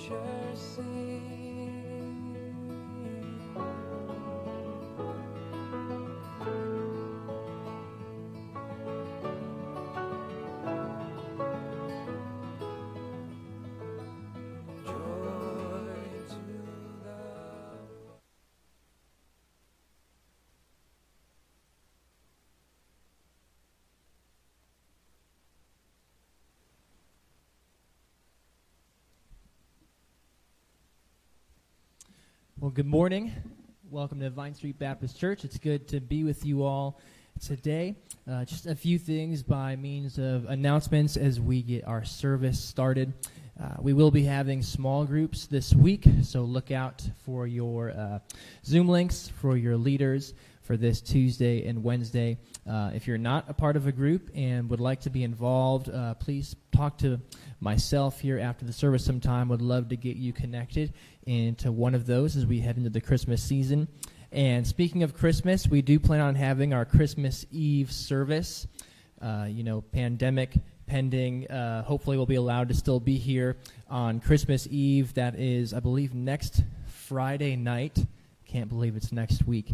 Well, good morning. Welcome to Vine Street Baptist Church. It's good to be with you all today. Just a few things by means of announcements as we get our service started. We will be having small groups this week, so look out for your Zoom links for your leaders for this Tuesday and Wednesday. If you're not a part of a group and would like to be involved, please talk to myself here after the service sometime. Would love to get you connected into one of those as we head into the Christmas season. And speaking of Christmas, we do plan on having our Christmas Eve service. Pandemic pending. Hopefully we'll be allowed to still be here on Christmas Eve. That is, I believe, next Friday night. Can't believe it's next week.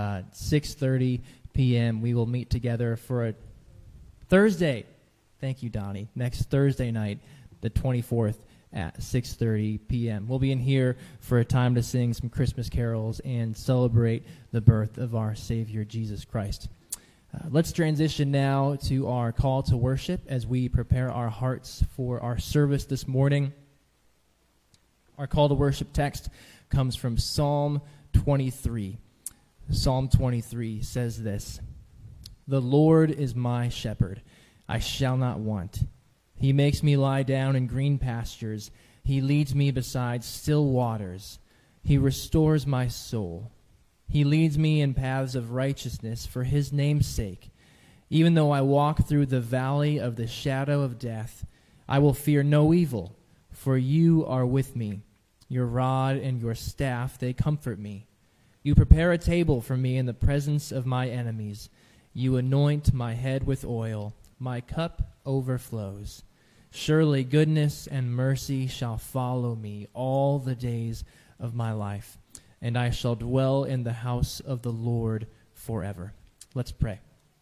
6:30 p.m. We will meet together for a Thursday. Thank you, Donnie. Next Thursday night, the 24th at 6:30 p.m. We'll be in here for a time to sing some Christmas carols and celebrate the birth of our Savior, Jesus Christ. Let's transition now to our call to worship as we prepare our hearts for our service this morning. Our call to worship text comes from Psalm 23. Psalm 23 says this: "The Lord is my shepherd, I shall not want. He makes me lie down in green pastures. He leads me beside still waters. He restores my soul. He leads me in paths of righteousness for his name's sake. Even though I walk through the valley of the shadow of death, I will fear no evil, for you are with me. Your rod and your staff, they comfort me. You prepare a table for me in the presence of my enemies. You anoint my head with oil. My cup overflows. Surely goodness and mercy shall follow me all the days of my life, and I shall dwell in the house of the Lord forever." Let's pray.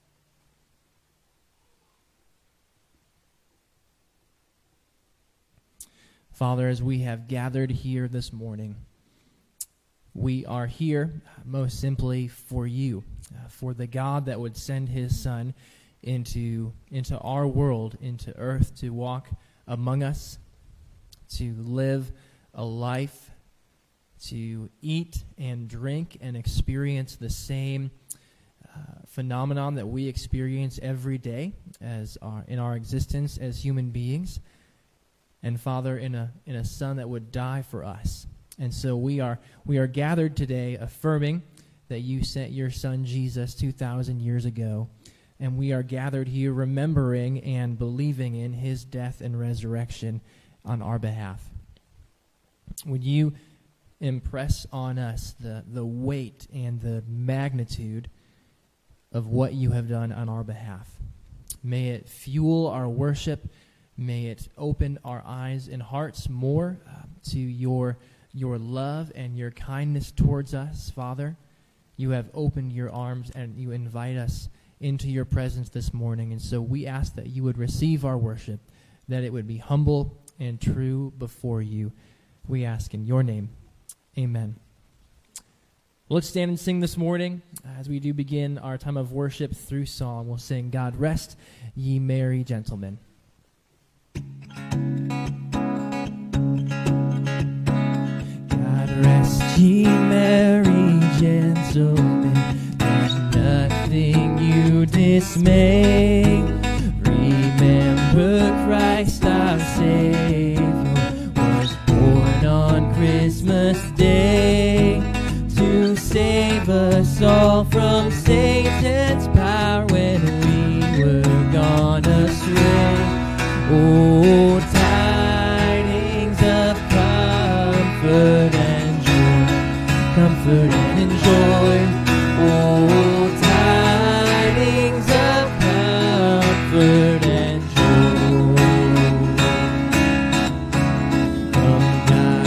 Father, as we have gathered here this morning, we are here most simply for you, for the God that would send his Son into our world, into earth, to walk among us, to live a life, to eat and drink and experience the same phenomenon that we experience every day in our existence as human beings. And Father, in a Son that would die for us. And so we are gathered today affirming that you sent your Son Jesus 2,000 years ago. And we are gathered here remembering and believing in his death and resurrection on our behalf. Would you impress on us the weight and the magnitude of what you have done on our behalf? May it fuel our worship. May it open our eyes and hearts more to your love and your kindness towards us, Father. You have opened your arms and you invite us into your presence this morning. And so we ask that you would receive our worship, that it would be humble and true before you. We ask in your name. Amen. Well, let's stand and sing this morning. As we do begin our time of worship through song, we'll sing, "God Rest Ye Merry Gentlemen." God rest ye merry gentlemen, let nothing you dismay. Remember Christ our Savior was born on Christmas Day to save us all from Satan's power when we were gone astray. Oh, tidings of comfort and joy, comfort and joy. Oh, tidings of comfort and joy. From God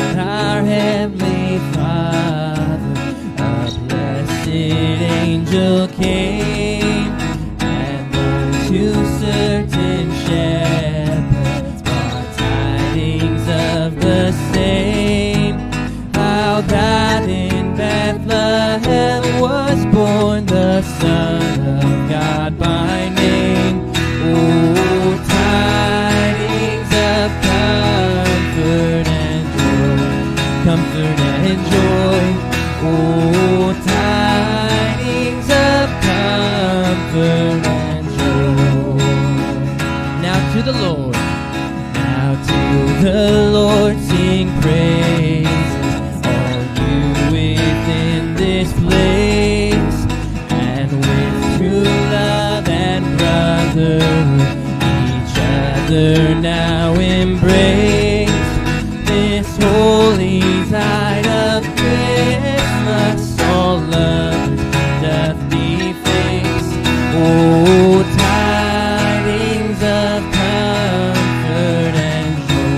each other now embrace this holy tide of Christmas. All love doth deface. Oh, tidings of comfort and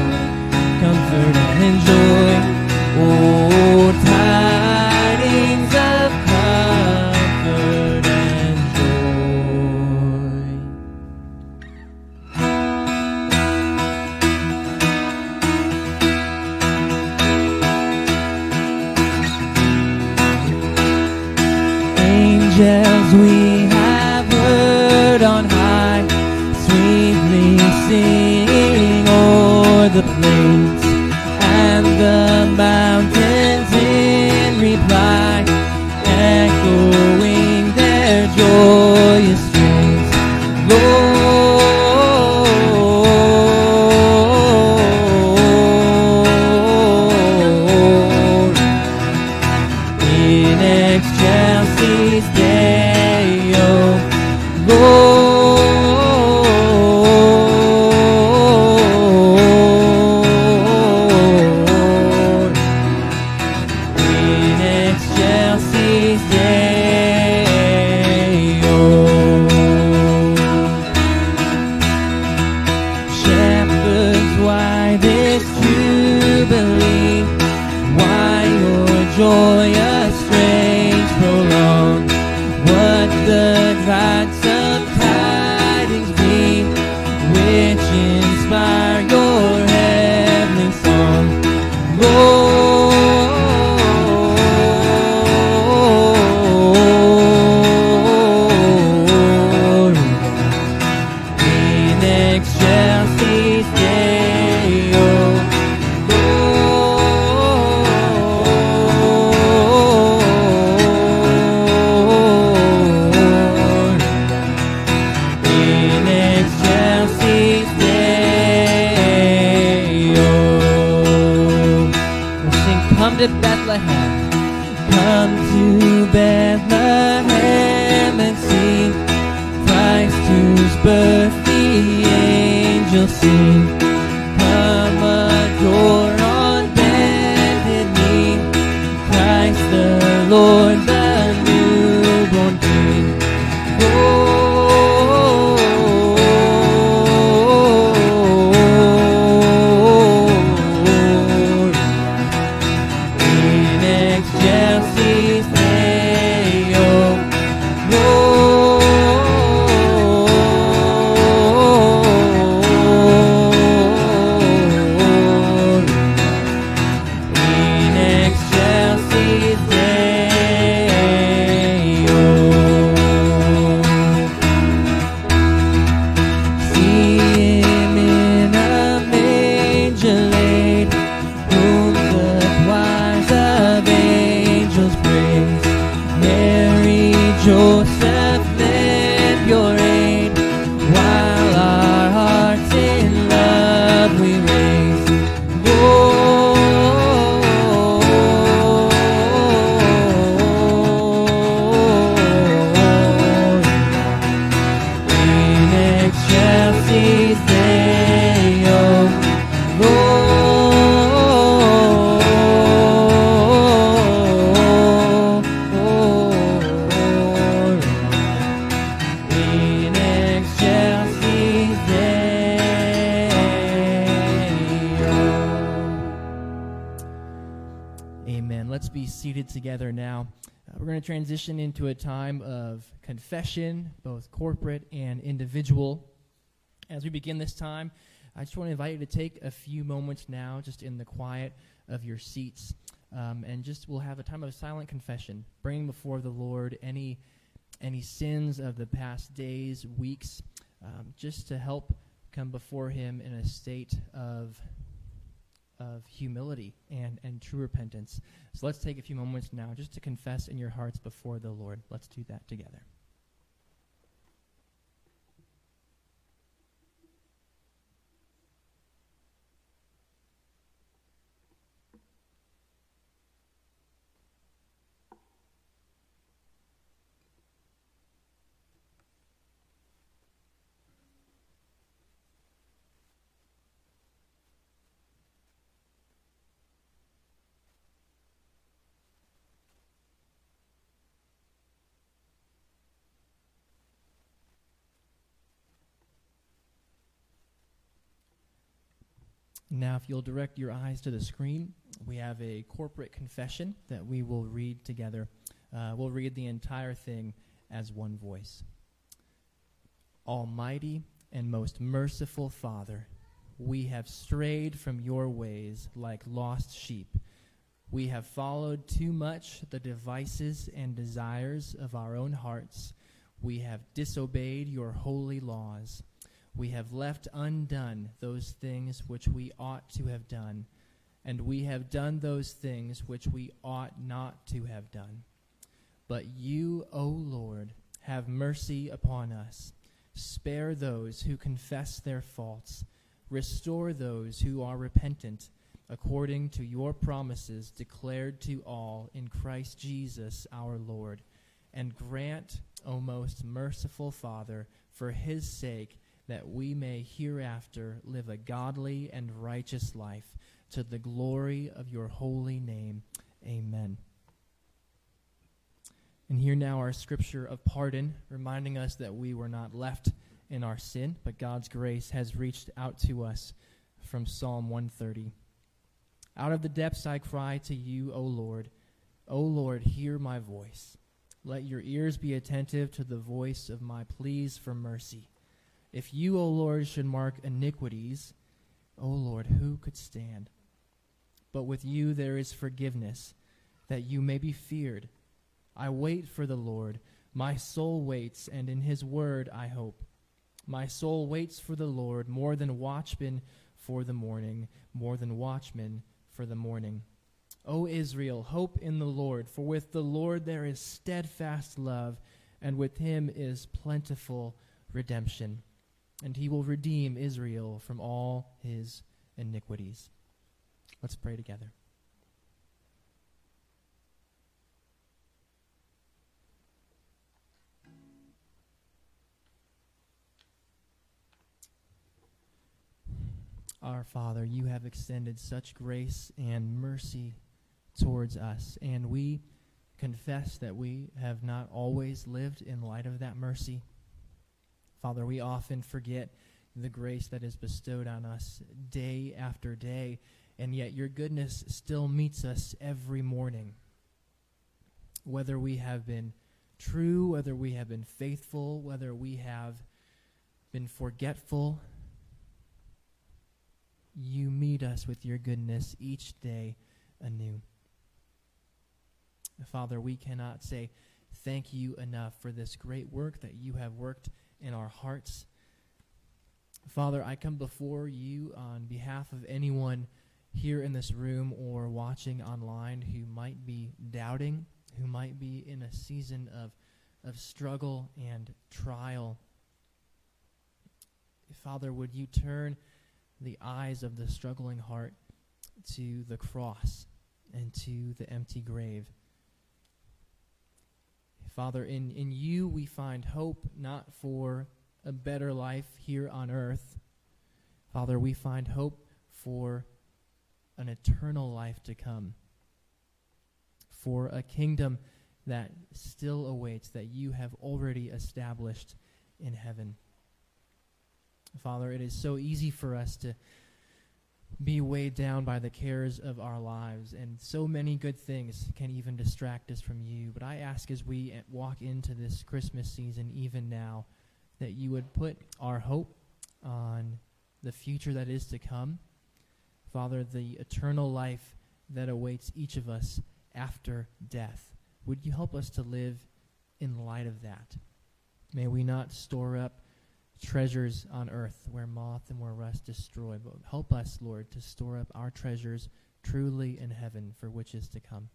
joy. Oh, tidings of comfort and joy. Angels we have heard on high, sweetly sing o'er the plains and the mountains in reply, echoing their joyous strains. Lord, in excelsis Deo, Lord, in excelsis Deo. Shepherds, why this jubilee? Why your joyous strains prolong? What the gladsome tidings be, which inspire your heavenly song? Lord, in excelsis Deo, Lord, in excelsis Deo. We'll sing, come to Bethlehem, come to Bethlehem and see Christ whose birth the angels sing. Come adore on bended knee Christ the Lord, the newborn King. Lord, in excelsis Deo, Lord, in excelsis Deo. See him in a manger laid, whom the choirs of angels praise. Mary, Joseph, lend your aid, while our hearts in love we raise. Lord, in excelsis Deo, Lord, in excelsis Deo. Amen. Let's be seated together now. We're going to transition into a time of confession, both corporate and individual. As we begin this time, I just want to invite you to take a few moments now, just in the quiet of your seats, and just we'll have a time of silent confession, bringing before the Lord any sins of the past days, weeks, just to help come before Him in a state of humility and true repentance. So let's take a few moments now just to confess in your hearts before the Lord. Let's do that together. Now, if you'll direct your eyes to the screen, we have a corporate confession that we will read together. We'll read the entire thing as one voice. Almighty and most merciful Father, we have strayed from your ways like lost sheep. We have followed too much the devices and desires of our own hearts. We have disobeyed your holy laws. We have left undone those things which we ought to have done, and we have done those things which we ought not to have done. But you, O Lord, have mercy upon us. Spare those who confess their faults. Restore those who are repentant, according to your promises declared to all in Christ Jesus our Lord. And grant, O most merciful Father, for his sake, that we may hereafter live a godly and righteous life, to the glory of your holy name. Amen. And here now our scripture of pardon, reminding us that we were not left in our sin, but God's grace has reached out to us from Psalm 130. Out of the depths I cry to you, O Lord. O Lord, hear my voice. Let your ears be attentive to the voice of my pleas for mercy. If you, O Lord, should mark iniquities, O Lord, who could stand? But with you there is forgiveness, that you may be feared. I wait for the Lord. My soul waits, and in his word I hope. My soul waits for the Lord more than watchmen for the morning, more than watchmen for the morning. O Israel, hope in the Lord, for with the Lord there is steadfast love, and with him is plentiful redemption. And he will redeem Israel from all his iniquities. Let's pray together. Our Father, you have extended such grace and mercy towards us, and we confess that we have not always lived in light of that mercy. Father, we often forget the grace that is bestowed on us day after day, and yet your goodness still meets us every morning. Whether we have been true, whether we have been faithful, whether we have been forgetful, you meet us with your goodness each day anew. Father, we cannot say thank you enough for this great work that you have worked in our hearts. Father, I come before you on behalf of anyone here in this room or watching online who might be doubting, who might be in a season of struggle and trial. Father, would you turn the eyes of the struggling heart to the cross and to the empty grave? Father, in you we find hope not for a better life here on earth. Father, we find hope for an eternal life to come, for a kingdom that still awaits, that you have already established in heaven. Father, it is so easy for us to be weighed down by the cares of our lives, and so many good things can even distract us from you. But I ask as we walk into this Christmas season, even now, that you would put our hope on the future that is to come. Father, the eternal life that awaits each of us after death. Would you help us to live in light of that? May we not store up treasures on earth where moth and where rust destroy, but help us, Lord, to store up our treasures truly in heaven for which is to come.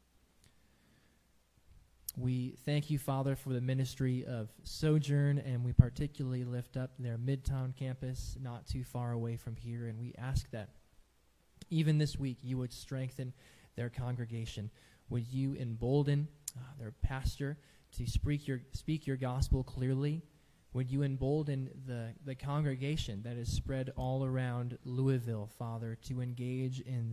We thank you, Father, for the ministry of Sojourn, and we particularly lift up their Midtown campus not too far away from here, and we ask that even this week you would strengthen their congregation. Would you embolden their pastor to speak your gospel clearly? Would you embolden the congregation that is spread all around Louisville, Father, to engage in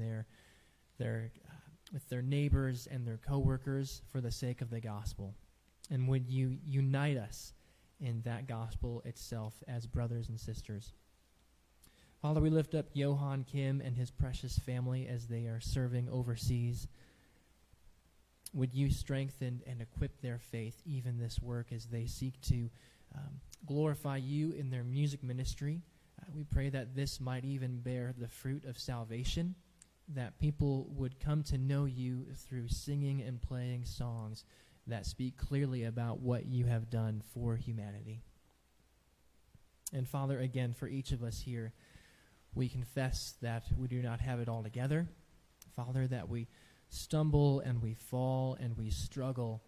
with their neighbors and their coworkers for the sake of the gospel? And would you unite us in that gospel itself as brothers and sisters? Father, we lift up Johan Kim and his precious family as they are serving overseas. Would you strengthen and equip their faith, even this work, as they seek to glorify you in their music ministry? We pray that this might even bear the fruit of salvation, that people would come to know you through singing and playing songs that speak clearly about what you have done for humanity. And Father, again, for each of us here, we confess that we do not have it all together. Father, that we stumble and we fall and we struggle,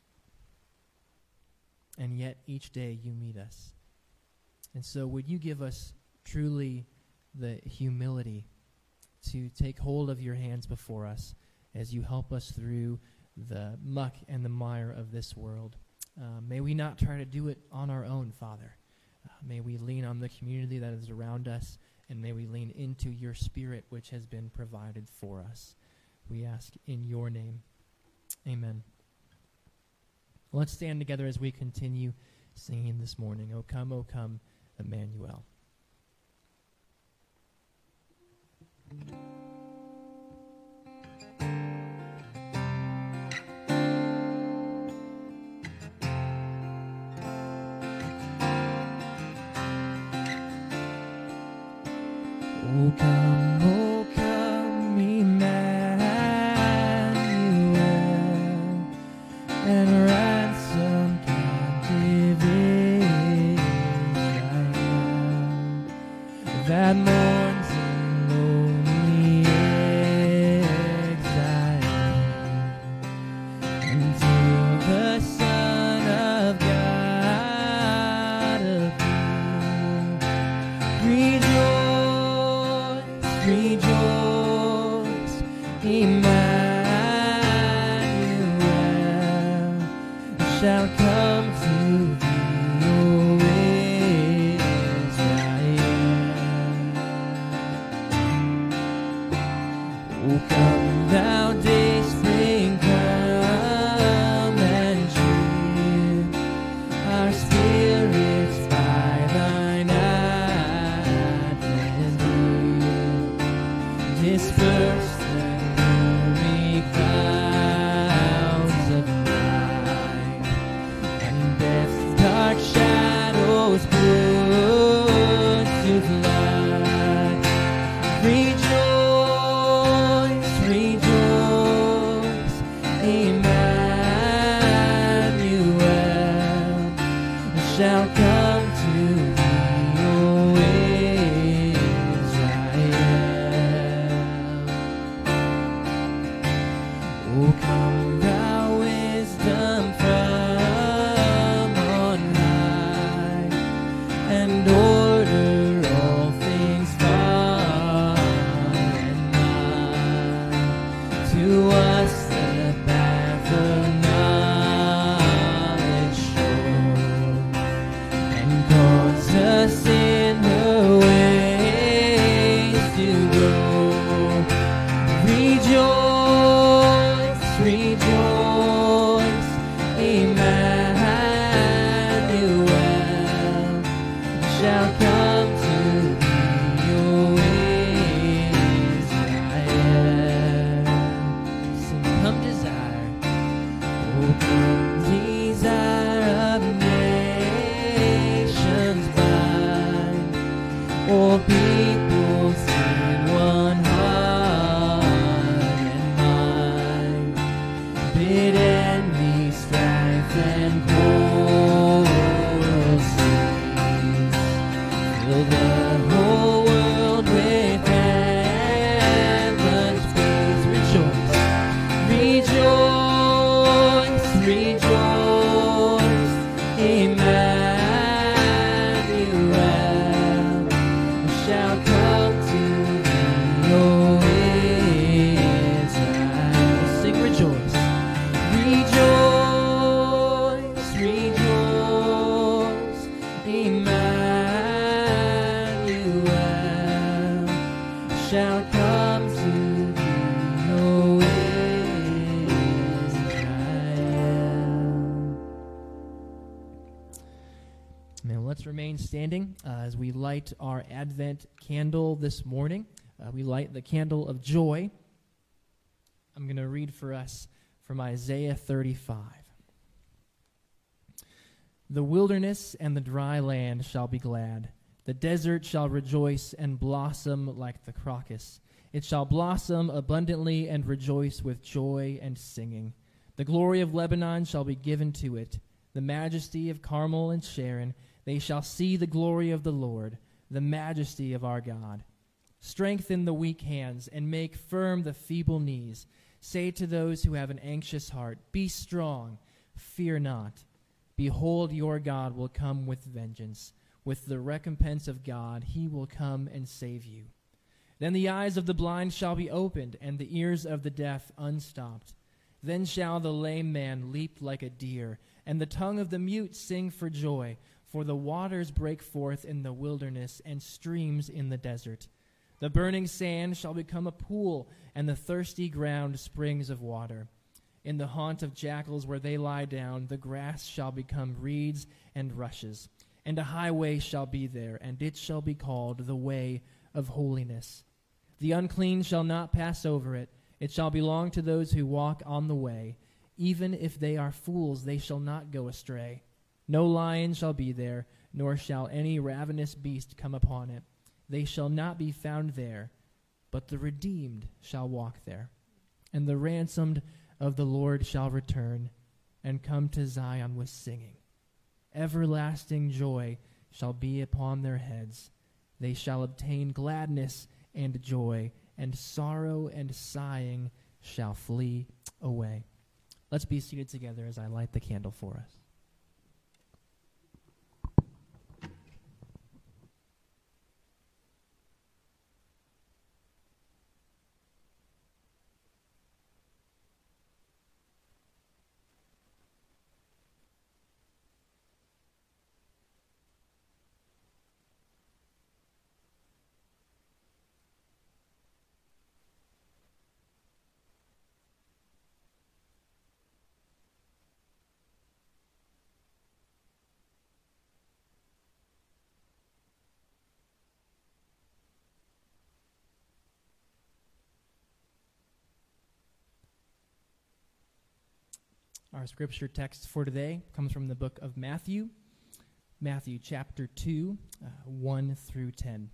and yet each day you meet us. And so would you give us truly the humility to take hold of your hands before us as you help us through the muck and the mire of this world. May we not try to do it on our own, Father. May we lean on the community that is around us, and may we lean into your Spirit, which has been provided for us. We ask in your name. Amen. Let's stand together as we continue singing this morning, O come, Emmanuel. O come, Emmanuel, and ransom captive Israel, that mourns in lonely exile, until the Son of God appear. Rejoice, Emmanuel shall come to thee, O Israel. O come, thou day spring, come and cheer our spirits by thine advent here. Disperse the gloomy clouds of night, and death's dark shadows put to flight. Rejoice, rejoice, Emmanuel shall come to thee, O Israel. O come, thou wisdom from on high, and order all things far and nigh. To us the path of knowledge show, and cause us in her ways to go. Rejoice, rejoice, Emmanuel shall come to thee, O Israel. Sing, come desire, O come desire of nations bind, all peoples in one heart and mind. Bid envy, strife, and quarrel cease. Fill the whole world with heaven's peace. Rejoice, rejoice, rejoice, Emmanuel shall come to thee, O Israel. Sing rejoice, rejoice, rejoice, Emmanuel shall come to thee, O Israel. Man, let's let's remain standing as we light our Advent candle this morning. We light the candle of joy. I'm going to read for us from Isaiah 35. The wilderness and the dry land shall be glad. The desert shall rejoice and blossom like the crocus. It shall blossom abundantly and rejoice with joy and singing. The glory of Lebanon shall be given to it, the majesty of Carmel and Sharon. They shall see the glory of the Lord, the majesty of our God. Strengthen the weak hands and make firm the feeble knees. Say to those who have an anxious heart, be strong, fear not. Behold, your God will come with vengeance. With the recompense of God, he will come and save you. Then the eyes of the blind shall be opened, and the ears of the deaf unstopped. Then shall the lame man leap like a deer, and the tongue of the mute sing for joy. For the waters break forth in the wilderness, and streams in the desert. The burning sand shall become a pool, and the thirsty ground springs of water. In the haunt of jackals where they lie down, the grass shall become reeds and rushes. And a highway shall be there, and it shall be called the way of holiness. The unclean shall not pass over it. It shall belong to those who walk on the way. Even if they are fools, they shall not go astray. No lion shall be there, nor shall any ravenous beast come upon it. They shall not be found there, but the redeemed shall walk there. And the ransomed of the Lord shall return, and come to Zion with singing. Everlasting joy shall be upon their heads. They shall obtain gladness and joy, and sorrow and sighing shall flee away. Let's be seated together as I light the candle for us. Our scripture text for today comes from the book of Matthew, Matthew chapter 2, 1 through 10.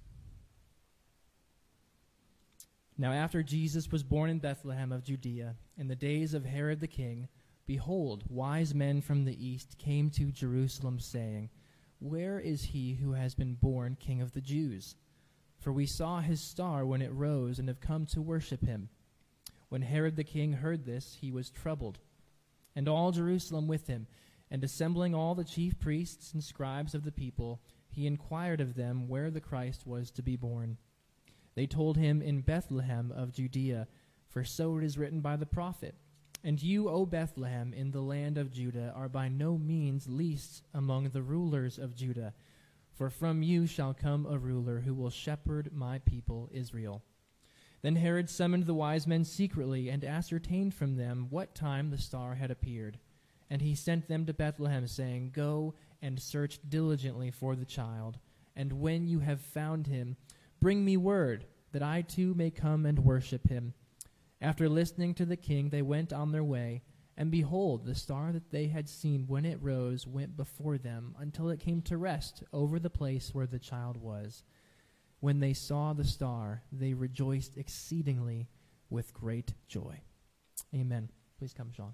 Now after Jesus was born in Bethlehem of Judea, in the days of Herod the king, behold, wise men from the east came to Jerusalem, saying, Where is he who has been born King of the Jews? For we saw his star when it rose and have come to worship him. When Herod the king heard this, he was troubled, and all Jerusalem with him. And assembling all the chief priests and scribes of the people, he inquired of them where the Christ was to be born. They told him, In Bethlehem of Judea, for so it is written by the prophet, And you, O Bethlehem, in the land of Judah, are by no means least among the rulers of Judah, for from you shall come a ruler who will shepherd my people Israel. Then Herod summoned the wise men secretly and ascertained from them what time the star had appeared. And he sent them to Bethlehem, saying, Go and search diligently for the child, and when you have found him, bring me word, that I too may come and worship him. After listening to the king, they went on their way, and behold, the star that they had seen when it rose went before them, until it came to rest over the place where the child was. When they saw the star, they rejoiced exceedingly with great joy. Amen. Please come, Sean.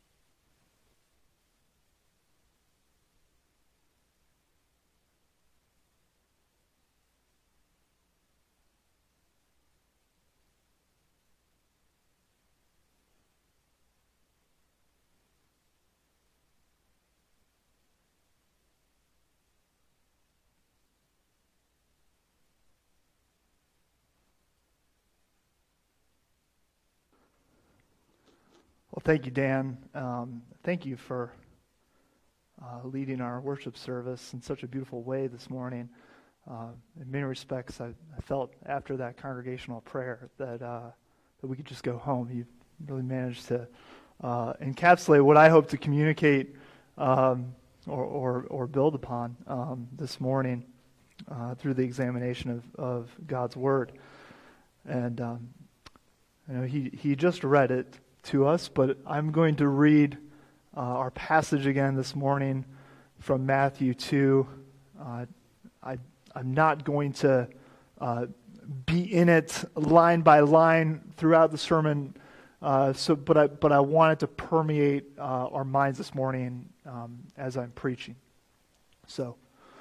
Well, thank you, Dan. Thank you for leading our worship service in such a beautiful way this morning. In many respects, I felt after that congregational prayer that we could just go home. You really managed to encapsulate what I hope to communicate or build upon this morning through the examination of God's Word. And he just read it to us, but I'm going to read our passage again this morning from Matthew 2. I'm not going to be in it line by line throughout the sermon, but I want it to permeate our minds this morning as I'm preaching. So,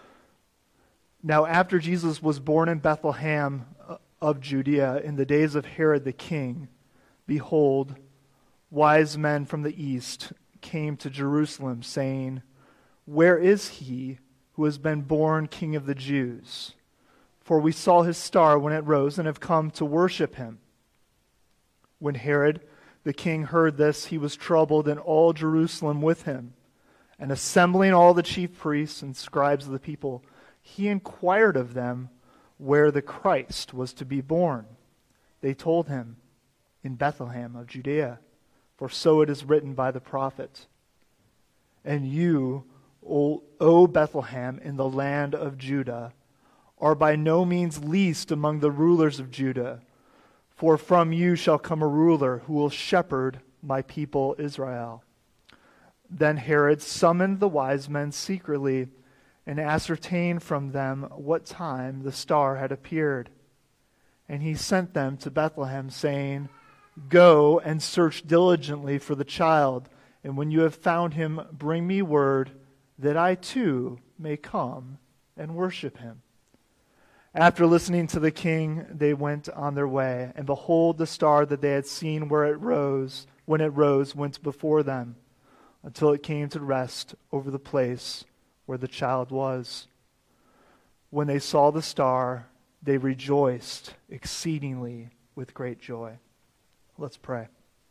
now after Jesus was born in Bethlehem of Judea in the days of Herod the king, behold, wise men from the east came to Jerusalem, saying, "Where is he who has been born King of the Jews? For we saw his star when it rose and have come to worship him." When Herod the king heard this, he was troubled, and all Jerusalem with him. And assembling all the chief priests and scribes of the people, he inquired of them where the Christ was to be born. They told him, "In Bethlehem of Judea, for so it is written by the prophet. And you, O Bethlehem, in the land of Judah, are by no means least among the rulers of Judah, for from you shall come a ruler who will shepherd my people Israel." Then Herod summoned the wise men secretly and ascertained from them what time the star had appeared. And he sent them to Bethlehem, saying, "Go and search diligently for the child, and when you have found him, bring me word, that I too may come and worship him." After listening to the king, they went on their way, and behold, the star that they had seen when it rose, went before them, until it came to rest over the place where the child was. When they saw the star, they rejoiced exceedingly with great joy. Let's pray.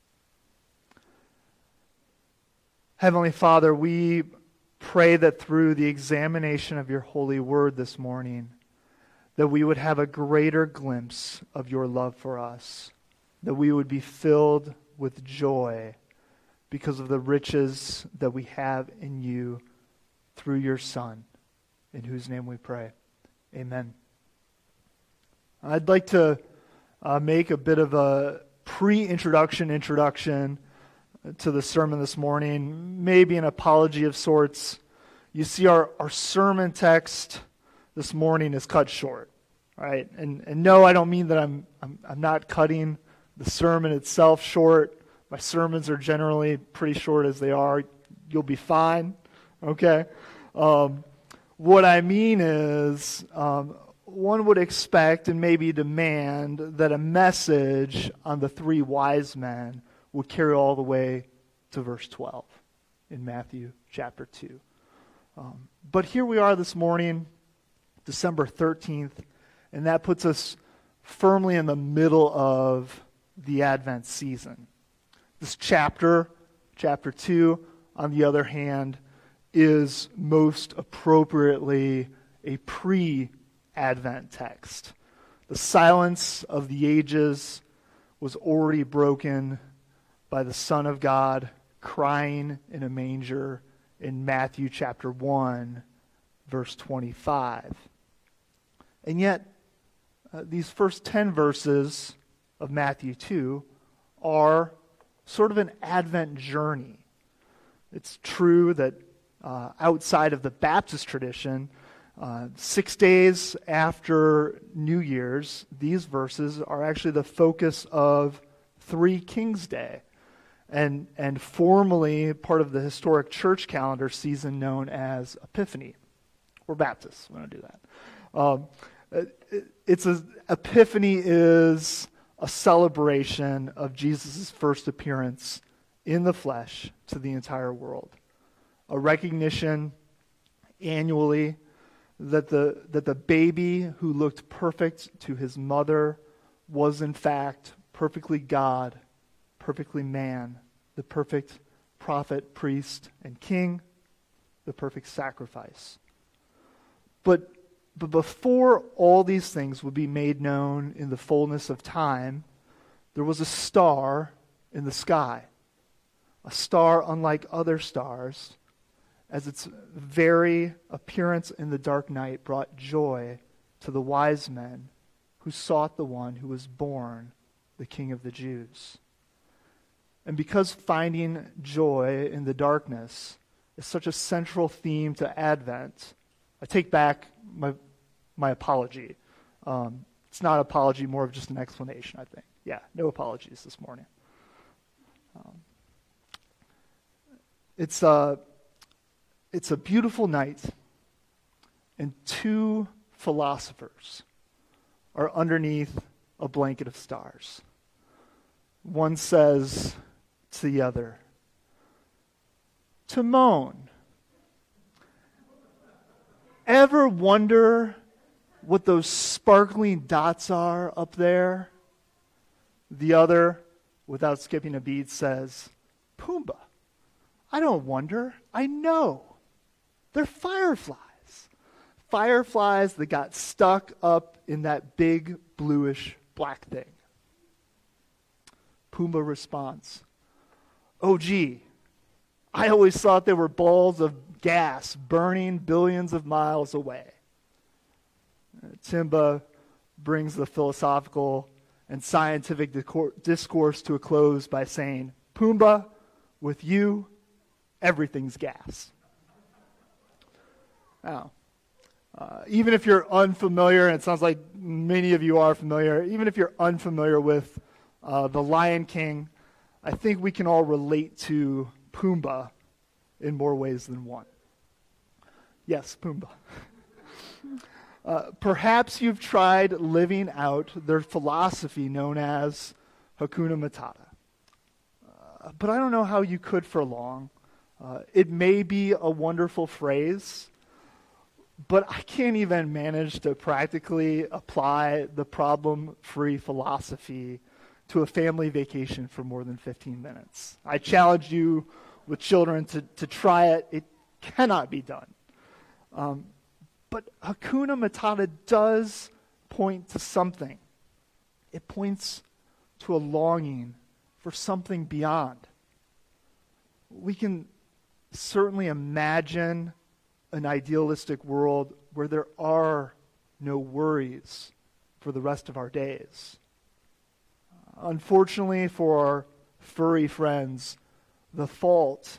Heavenly Father, we pray that through the examination of your holy word this morning, that we would have a greater glimpse of your love for us, that we would be filled with joy because of the riches that we have in you through your Son, in whose name we pray. Amen. I'd like to make a bit of a introduction to the sermon this morning, maybe an apology of sorts. You see, our sermon text this morning is cut short, right? And no, I don't mean that I'm not cutting the sermon itself short. My sermons are generally pretty short as they are. You'll be fine, okay? What I mean is, one would expect and maybe demand that a message on the three wise men would carry all the way to verse 12 in Matthew chapter 2. But here we are this morning, December 13th, and that puts us firmly in the middle of the Advent season. This chapter 2, on the other hand, is most appropriately a pre-Advent text. The silence of the ages was already broken by the Son of God crying in a manger in Matthew chapter 1, verse 25. And yet, these first 10 verses of Matthew 2 are sort of an Advent journey. It's true that outside of the Baptist tradition, 6 days after New Year's, these verses are actually the focus of Three Kings Day, and formally part of the historic church calendar season known as Epiphany. We're Baptists, we don't do that. Epiphany is a celebration of Jesus' first appearance in the flesh to the entire world. A recognition annually that the baby who looked perfect to his mother was in fact perfectly God, perfectly man, the perfect prophet, priest, and king, the perfect sacrifice. But before all these things would be made known in the fullness of time, there was a star in the sky, a star unlike other stars, as its very appearance in the dark night brought joy to the wise men who sought the one who was born the King of the Jews. And because finding joy in the darkness is such a central theme to Advent, I take back my apology. It's not an apology, more of just an explanation, I think. Yeah, no apologies this morning. It's a beautiful night, and two philosophers are underneath a blanket of stars. One says to the other, Timon, ever wonder what those sparkling dots are up there? The other, without skipping a beat, says, Pumbaa, I don't wonder, I know. They're fireflies. Fireflies that got stuck up in that big bluish black thing. Pumbaa responds, oh gee, I always thought they were balls of gas burning billions of miles away. Timba brings the philosophical and scientific discourse to a close by saying, Pumbaa, with you, everything's gas. Now, even if you're unfamiliar, and it sounds like many of you are familiar, even if you're unfamiliar with The Lion King, I think we can all relate to Pumbaa in more ways than one. Yes, Pumbaa. Perhaps you've tried living out their philosophy known as Hakuna Matata. But I don't know how you could for long. It may be a wonderful phrase, but I can't even manage to practically apply the problem-free philosophy to a family vacation for more than 15 minutes. I challenge you with children to try it. It cannot be done. But Hakuna Matata does point to something. It points to a longing for something beyond. We can certainly imagine an idealistic world where there are no worries for the rest of our days. Unfortunately for our furry friends, the fault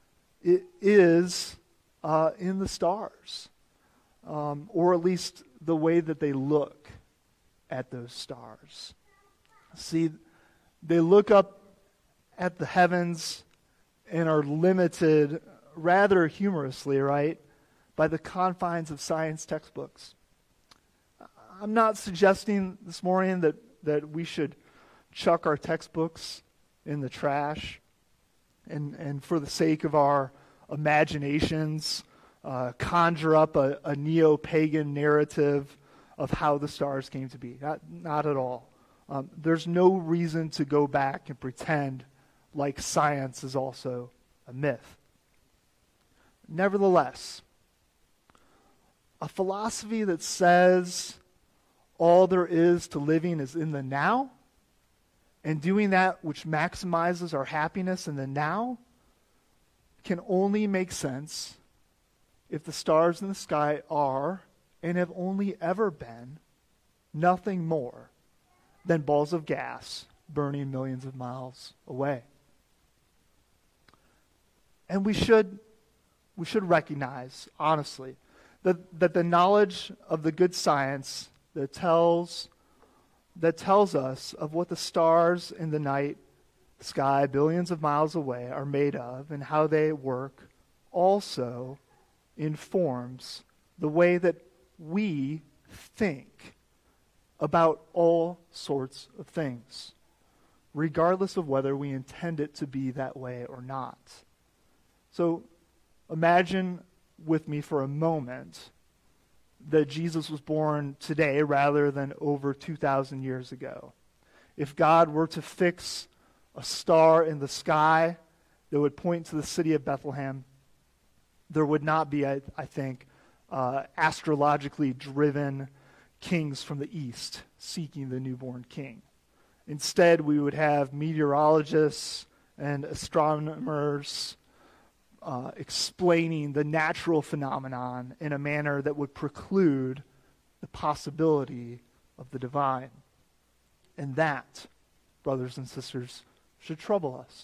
is in the stars, or at least the way that they look at those stars. See, they look up at the heavens and are limited, rather humorously, right, by the confines of science textbooks. I'm not suggesting this morning that we should chuck our textbooks in the trash and for the sake of our imaginations, conjure up a neo-pagan narrative of how the stars came to be. Not at all. There's no reason to go back and pretend like science is also a myth. Nevertheless, a philosophy that says all there is to living is in the now, and doing that which maximizes our happiness in the now, can only make sense if the stars in the sky are, and have only ever been, nothing more than balls of gas burning millions of miles away. And we should recognize, honestly, that the knowledge of the good science that tells us of what the stars in the night sky billions of miles away are made of and how they work also informs the way that we think about all sorts of things, regardless of whether we intend it to be that way or not. So imagine with me for a moment that Jesus was born today rather than over 2,000 years ago. If God were to fix a star in the sky that would point to the city of Bethlehem, there would not be, I think, astrologically driven kings from the east seeking the newborn king. Instead, we would have meteorologists and astronomers explaining the natural phenomenon in a manner that would preclude the possibility of the divine. And that, brothers and sisters, should trouble us.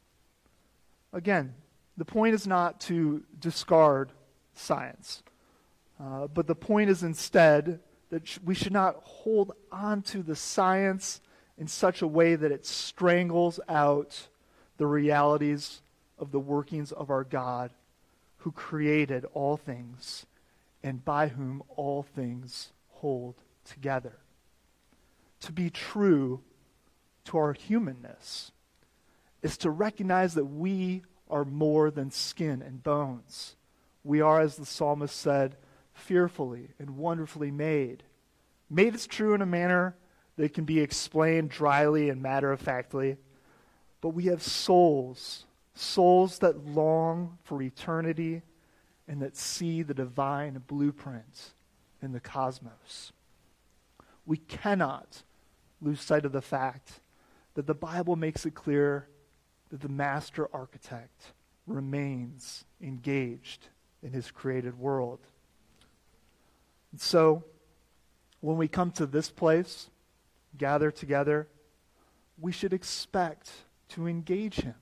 Again, the point is not to discard science, but the point is instead that we should not hold on to the science in such a way that it strangles out the realities of the workings of our God, who created all things and by whom all things hold together. To be true to our humanness is to recognize that we are more than skin and bones. We are, as the psalmist said, fearfully and wonderfully made. Made is true in a manner that can be explained dryly and matter-of-factly, but we have souls that long for eternity and that see the divine blueprint in the cosmos. We cannot lose sight of the fact that the Bible makes it clear that the master architect remains engaged in his created world. And so, when we come to this place, gather together, we should expect to engage him.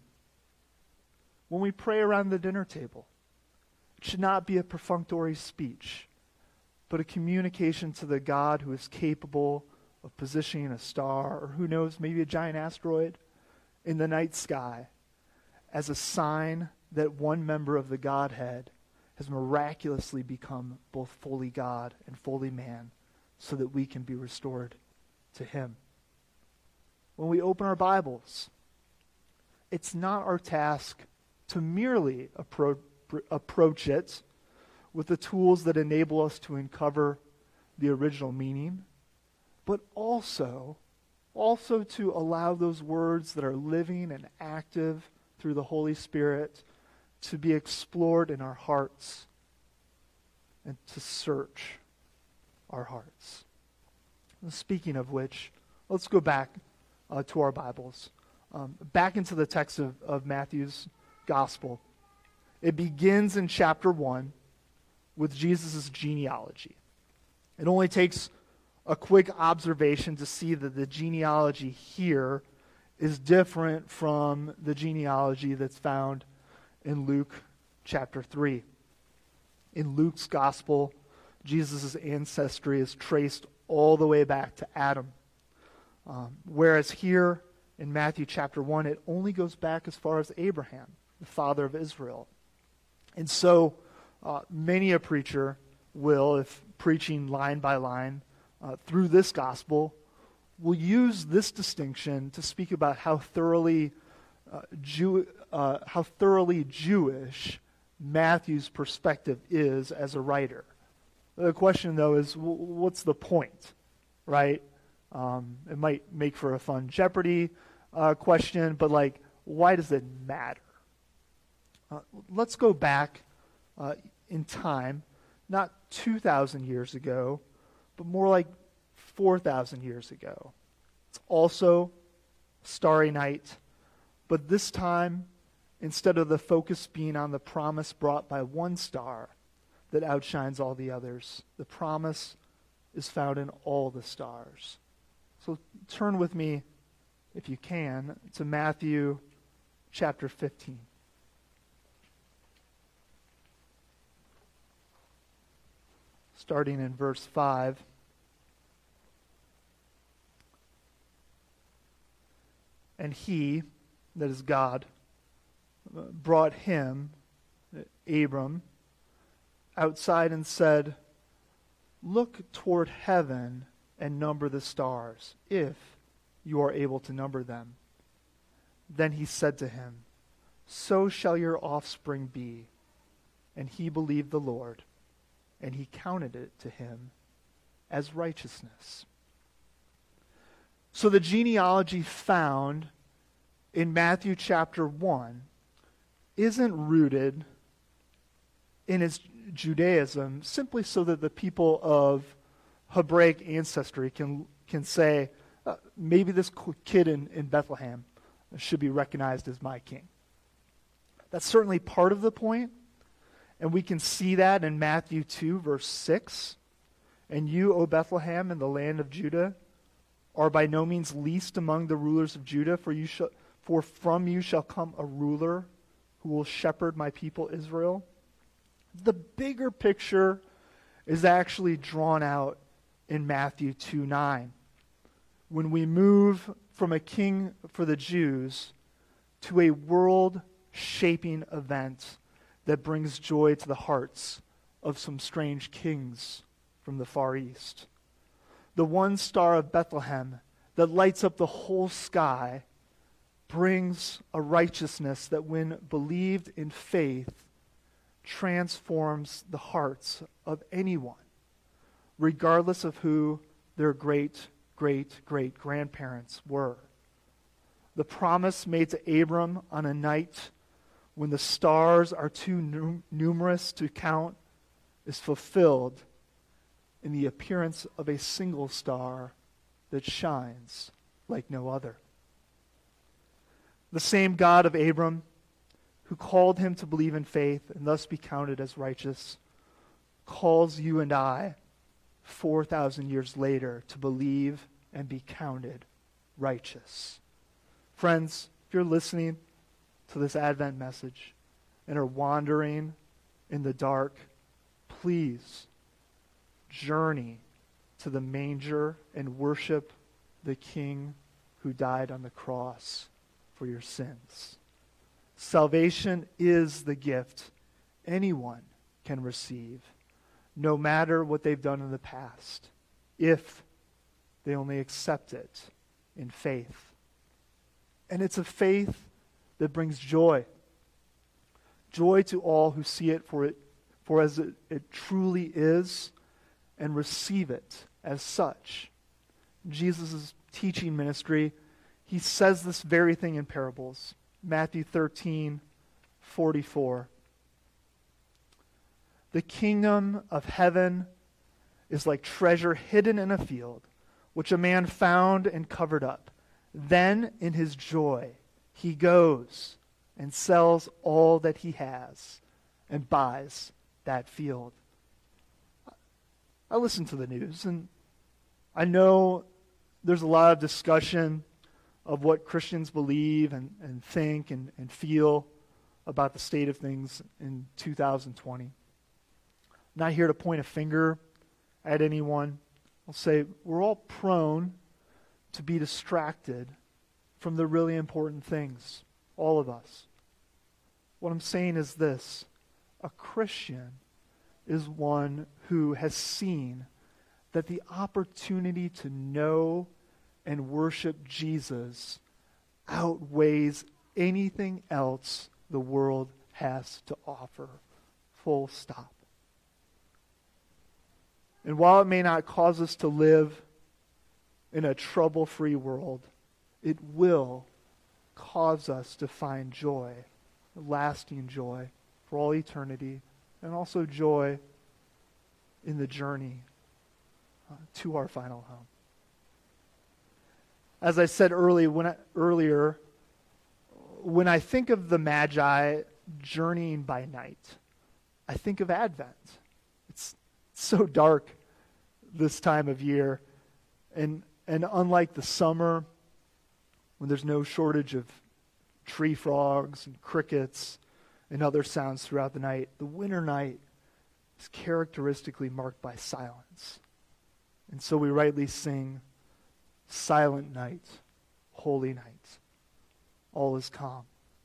When we pray around the dinner table, it should not be a perfunctory speech, but a communication to the God who is capable of positioning a star, or who knows, maybe a giant asteroid in the night sky as a sign that one member of the Godhead has miraculously become both fully God and fully man, so that we can be restored to him. When we open our Bibles, it's not our task to merely approach it with the tools that enable us to uncover the original meaning, but also to allow those words that are living and active through the Holy Spirit to be explored in our hearts and to search our hearts. And speaking of which, let's go back to our Bibles, back into the text of Matthew's Gospel. It begins in chapter 1 with Jesus' genealogy. It only takes a quick observation to see that the genealogy here is different from the genealogy that's found in Luke chapter 3. In Luke's Gospel, Jesus' ancestry is traced all the way back to Adam. Whereas here in Matthew chapter 1, it only goes back as far as Abraham, the father of Israel. And so many a preacher will, if preaching line by line through this gospel, will use this distinction to speak about how thoroughly Jewish Matthew's perspective is as a writer. The question, though, is what's the point, right? It might make for a fun Jeopardy question, but why does it matter? Let's go back in time, not 2,000 years ago, but more like 4,000 years ago. It's also Starry Night, but this time, instead of the focus being on the promise brought by one star that outshines all the others, the promise is found in all the stars. So turn with me, if you can, to Matthew chapter 15. Starting in verse 5. And he, that is God, brought him, Abram, outside and said, "Look toward heaven and number the stars, if you are able to number them." Then he said to him, "So shall your offspring be." And he believed the Lord, and he counted it to him as righteousness. So the genealogy found in Matthew chapter 1 isn't rooted in its Judaism simply so that the people of Hebraic ancestry can say, maybe this kid in Bethlehem should be recognized as my king. That's certainly part of the point, and we can see that in Matthew 2, verse 6. And you, O Bethlehem, in the land of Judah, are by no means least among the rulers of Judah, for from you shall come a ruler who will shepherd my people Israel. The bigger picture is actually drawn out in Matthew 2:9. When we move from a king for the Jews to a world-shaping event that brings joy to the hearts of some strange kings from the Far East. The one star of Bethlehem that lights up the whole sky brings a righteousness that, when believed in faith, transforms the hearts of anyone, regardless of who their great-great-great-grandparents were. The promise made to Abram on a night when the stars are too numerous to count is fulfilled in the appearance of a single star that shines like no other. The same God of Abram, who called him to believe in faith and thus be counted as righteous, calls you and I 4,000 years later to believe and be counted righteous. Friends, if you're listening to this Advent message and are wandering in the dark, please journey to the manger and worship the King who died on the cross for your sins. Salvation is the gift anyone can receive, no matter what they've done in the past, if they only accept it in faith. And it's a faith that brings joy. Joy to all who see it for as it truly is, and receive it as such. Jesus' teaching ministry, he says this very thing in parables. Matthew 13:44. The kingdom of heaven is like treasure hidden in a field, which a man found and covered up. Then in his joy he goes and sells all that he has and buys that field. I listen to the news, and I know there's a lot of discussion of what Christians believe and think and feel about the state of things in 2020. I'm not here to point a finger at anyone. I'll say we're all prone to be distracted from the really important things, all of us. What I'm saying is this: a Christian is one who has seen that the opportunity to know and worship Jesus outweighs anything else the world has to offer. Full stop. And while it may not cause us to live in a trouble-free world, it will cause us to find joy, lasting joy for all eternity, and also joy in the journey to our final home. As I said earlier, when I think of the Magi journeying by night, I think of Advent. It's so dark this time of year, and unlike the summer, when there's no shortage of tree frogs and crickets and other sounds throughout the night, the winter night is characteristically marked by silence. And so we rightly sing, "Silent night, holy night, all is calm."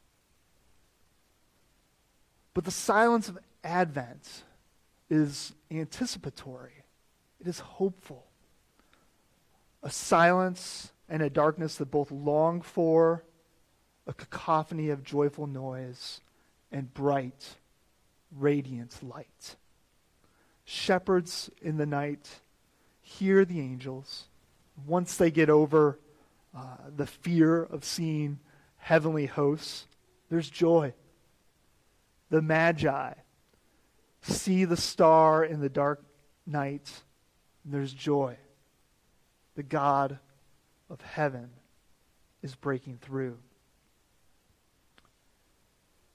But the silence of Advent is anticipatory. It is hopeful. A silence and a darkness that both long for a cacophony of joyful noise and bright, radiant light. Shepherds in the night hear the angels. Once they get over the fear of seeing heavenly hosts, there's joy. The Magi see the star in the dark night, and there's joy. The God of heaven is breaking through.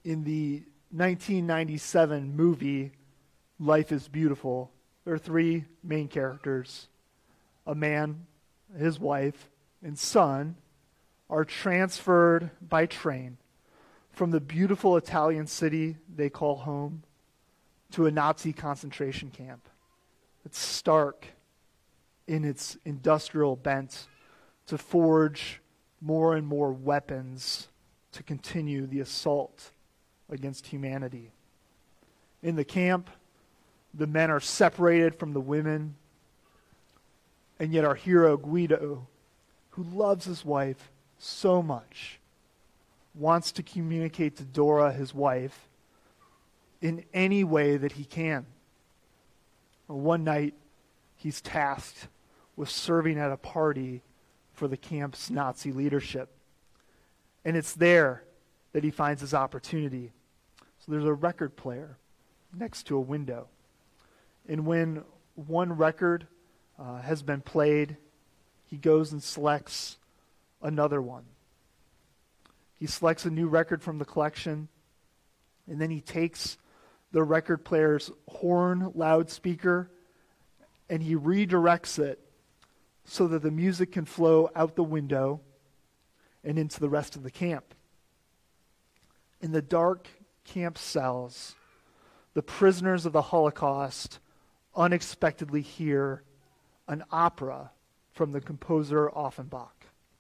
in the 1997 movie Life is Beautiful, there are three main characters. A man, his wife, and son are transferred by train from the beautiful Italian city they call home to a Nazi concentration camp. It's stark in its industrial bent to forge more and more weapons to continue the assault against humanity. In the camp, the men are separated from the women, and yet our hero Guido, who loves his wife so much, wants to communicate to Dora, his wife, in any way that he can. One night, he's tasked with serving at a party for the camp's Nazi leadership. And it's there that he finds his opportunity. So there's a record player next to a window. And when one record has been played, he goes and selects another one. He selects a new record from the collection, and then he takes the record player's horn loudspeaker and he redirects it so that the music can flow out the window and into the rest of the camp. In the dark camp cells, the prisoners of the Holocaust unexpectedly hear an opera from the composer Offenbach.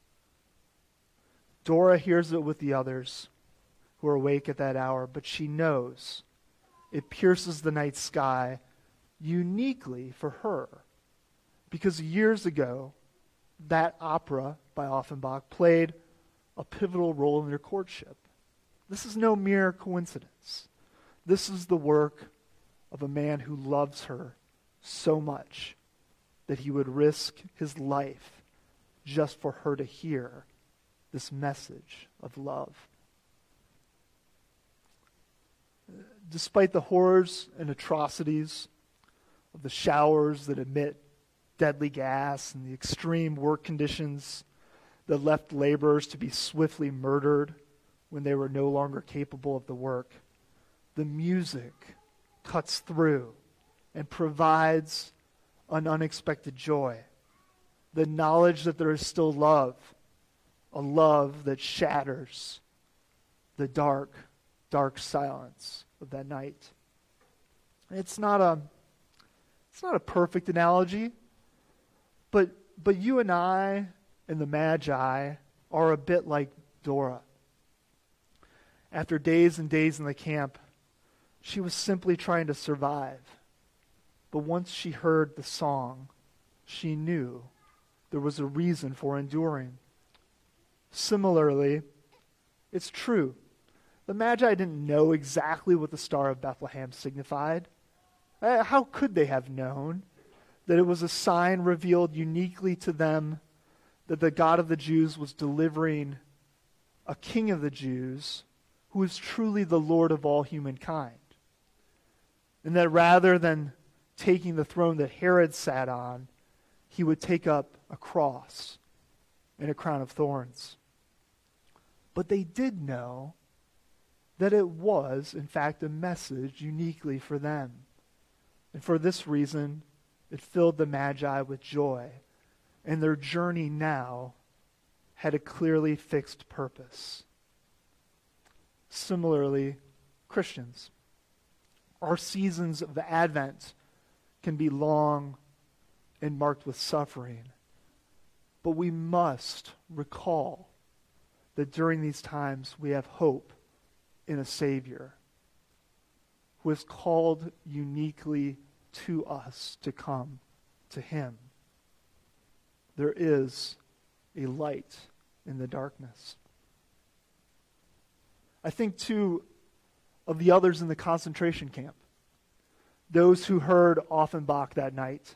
Dora hears it with the others who are awake at that hour, but she knows it pierces the night sky uniquely for her, because years ago, that opera by Offenbach played a pivotal role in their courtship. This is no mere coincidence. This is the work of a man who loves her so much that he would risk his life just for her to hear this message of love. Despite the horrors and atrocities of the showers that emit deadly gas and the extreme work conditions that left laborers to be swiftly murdered when they were no longer capable of the work, the music cuts through and provides an unexpected joy. The knowledge that there is still love, a love that shatters the dark, dark silence of that night. It's not a perfect analogy, but you and I and the Magi are a bit like Dora. After days and days in the camp, she was simply trying to survive. But once she heard the song, she knew there was a reason for enduring. Similarly, it's true. The Magi didn't know exactly what the Star of Bethlehem signified. How could they have known that it was a sign revealed uniquely to them that the God of the Jews was delivering a King of the Jews who is truly the Lord of all humankind? And that rather than taking the throne that Herod sat on, he would take up a cross and a crown of thorns. But they did know that it was, in fact, a message uniquely for them. And for this reason, it filled the Magi with joy. And their journey now had a clearly fixed purpose. Similarly, Christians, our seasons of Advent can be long and marked with suffering. But we must recall that during these times we have hope in a Savior who has called uniquely to us to come to Him. There is a light in the darkness. I think, too, of the others in the concentration camp. Those who heard Offenbach that night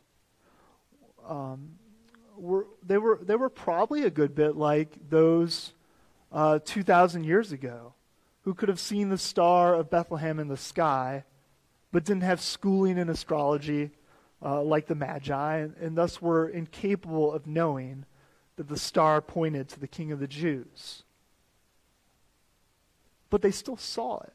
were probably a good bit like those 2,000 years ago who could have seen the Star of Bethlehem in the sky but didn't have schooling in astrology like the Magi, and thus were incapable of knowing that the star pointed to the King of the Jews. but they still saw it.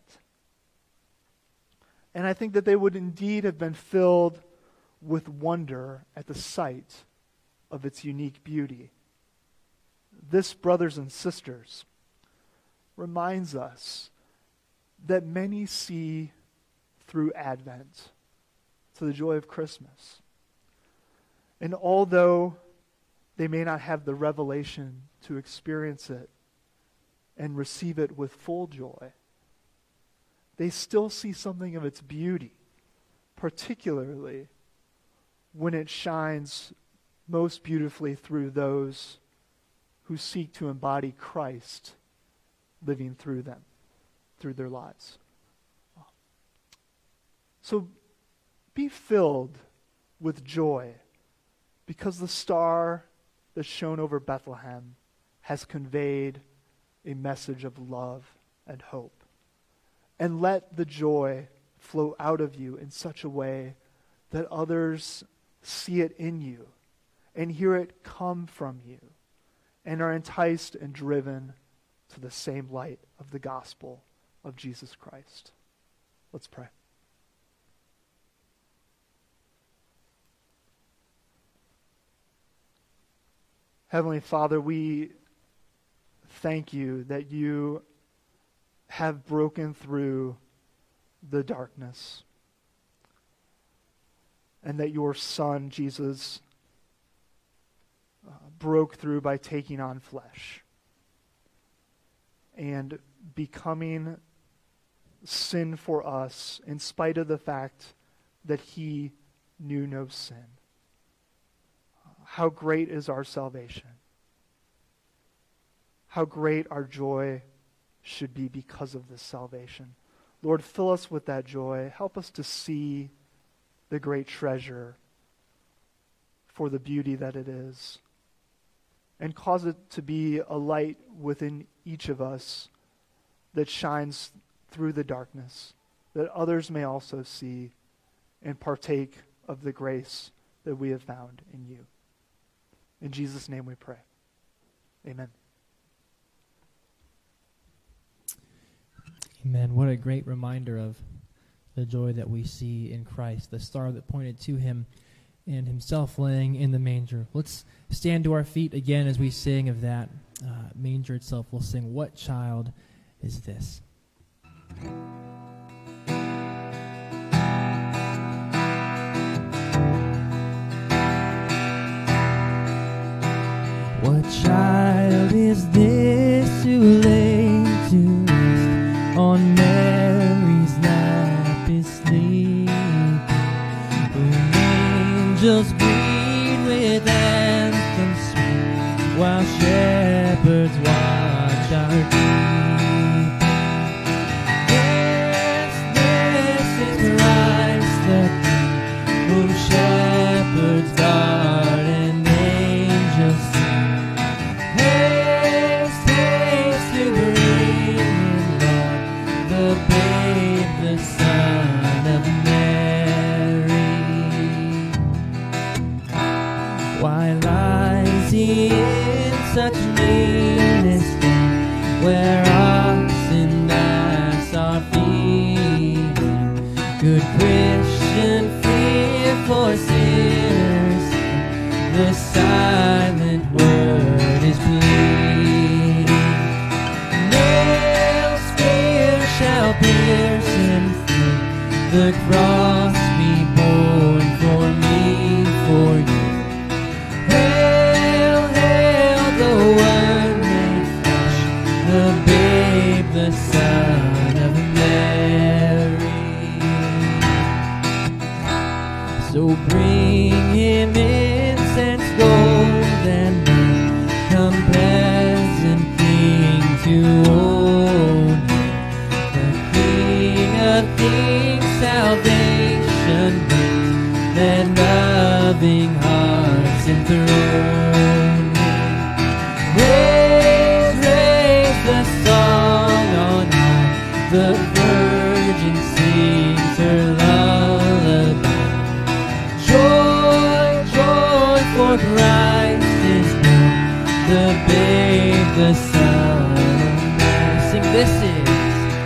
And I think that they would indeed have been filled with wonder at the sight of its unique beauty. This, brothers and sisters, reminds us that many see through Advent to the joy of Christmas. And although they may not have the revelation to experience it and receive it with full joy, they still see something of its beauty, particularly when it shines most beautifully through those who seek to embody Christ living through them, through their lives. So be filled with joy because the star that shone over Bethlehem has conveyed a message of love and hope. And let the joy flow out of you in such a way that others see it in you and hear it come from you and are enticed and driven to the same light of the gospel of Jesus Christ. Let's pray. Heavenly Father, we thank you that you have broken through the darkness and that your Son, Jesus, broke through by taking on flesh and becoming sin for us in spite of the fact that he knew no sin. How great is our salvation. How great our joy should be because of this salvation. Lord, fill us with that joy. Help us to see the great treasure for the beauty that it is. And cause it to be a light within each of us that shines through the darkness, that others may also see and partake of the grace that we have found in you. In Jesus' name we pray. Amen. Amen. What a great reminder of the joy that we see in Christ, the star that pointed to him and himself laying in the manger. Let's stand to our feet again as we sing of that manger itself. We'll sing, "What Child Is This?" What child is this who lay to rest on Mary's lap is sleeping, whom angels greet with anthems sweet, while shepherds watch our keeping? Yes, this is Christ the King, whom shepherds guard and angels sing. Haste, haste to bring in, Lord, the babe, the Son of Mary. Why lies he in such meanness then, where ox and ass are feeding? Good Christian, fear for sinners, the silent word is pleading. Nail spear shall pierce him through, the cross be borne for me, for you. Hail, hail, the Word made flesh, the babe, the Son of Mary. So bring him incense, gold, and myrrh, come peasant king to own him. The King of kings, salvation brings, that loving hearts enthrone him. Raise, raise the song on high, the virgin sings her lullaby. Joy, joy, for Christ is born, the babe, the Son of Man. Sing, this is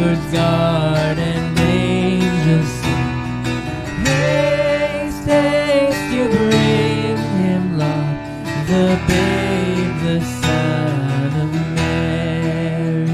Lord's guard and angels sing. Haste, haste, you bring him, Lord, the babe, the Son of Mary.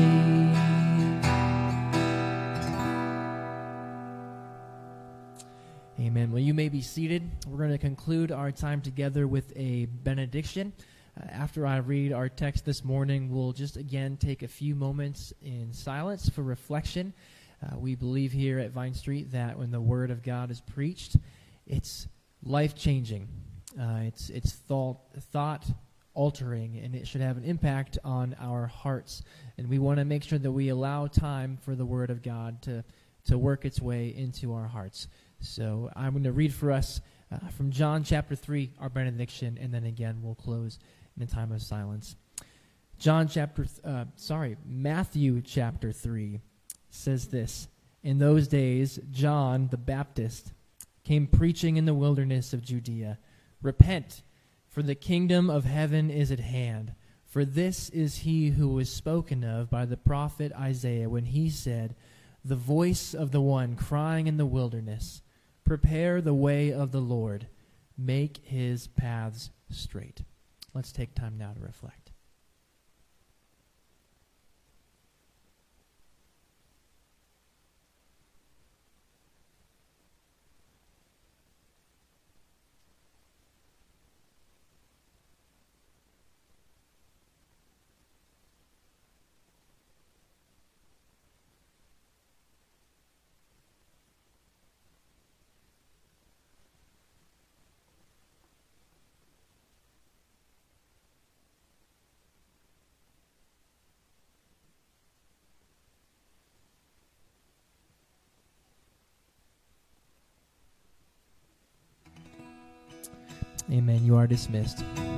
Amen. Well, you may be seated. We're going to conclude our time together with a benediction. After I read our text this morning, we'll just again take a few moments in silence for reflection. We believe here at Vine Street that when the Word of God is preached, it's life-changing. It's thought-altering, and it should have an impact on our hearts. And we want to make sure that we allow time for the Word of God to work its way into our hearts. So I'm going to read for us from John chapter 3, our benediction, and then again we'll close in a time of silence. Matthew chapter 3 says this: In those days, John the Baptist came preaching in the wilderness of Judea, "Repent, for the kingdom of heaven is at hand. For this is he who was spoken of by the prophet Isaiah when he said, 'The voice of the one crying in the wilderness, prepare the way of the Lord, make his paths straight.'" Let's take time now to reflect. Amen. You are dismissed.